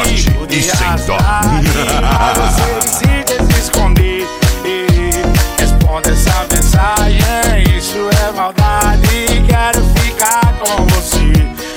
forte e sem dó. Você decide se esconder. Responda essa mensagem, isso é maldade. Quero ficar com você.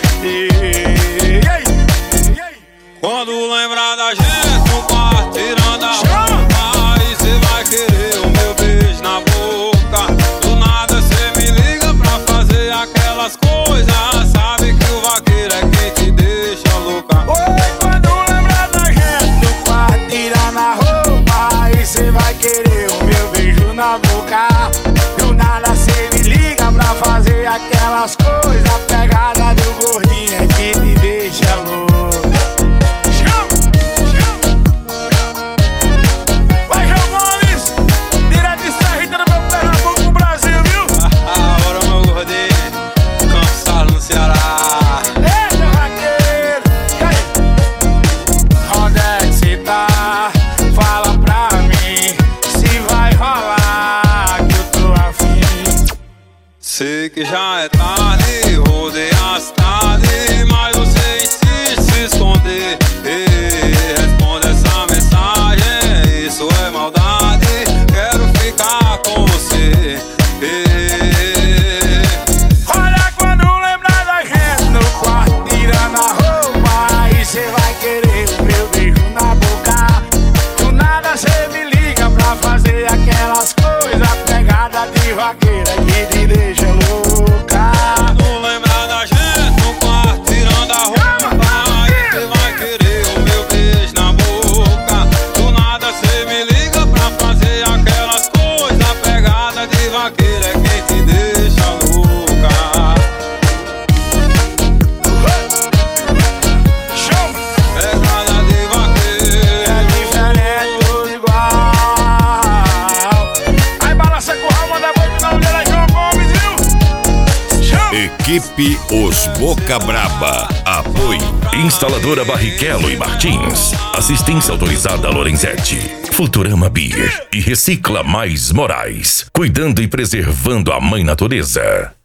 Quando lembrar da gente no quarto, tirando a roupa, aí cê vai querer o meu beijo na boca. Do nada cê me liga pra fazer aquelas coisas. Sabe que o vaqueiro é quem te deixa louca. Oi, quando lembrar da gente no quarto, tirando a roupa, aí cê vai querer o meu beijo na boca. Do nada cê me liga pra fazer aquelas coisas. A pegada do gordinho é que te deixa louca. Sei que já é tarde, rodei a cidade, mas você insiste se esconder. Responde essa mensagem, isso é maldade. Quero ficar com você. Olha, quando lembrar da gente no quarto, tirando a roupa, aí cê vai querer o meu beijo na boca. Do nada cê me liga pra fazer aquelas coisas. Pegada de vaqueira que te deixa louca. Quando lembrar da gente no quarto, tirando a roupa, aí cê vai querer o meu beijo na boca. Do nada cê me liga pra fazer aquelas coisas. Pegada de vaqueira é quem te deixa louca. Show! Pegada de vaqueira É diferente, tudo igual. Aí balança com o manda boi na olheira, João Gomes, viu? Show! Equipe Os Boca Braba. Apoio Instaladora Barrichello e Martins. Assistência autorizada Lorenzetti. Futurama Beer e Recicla Mais Moraes. Cuidando e preservando a mãe natureza.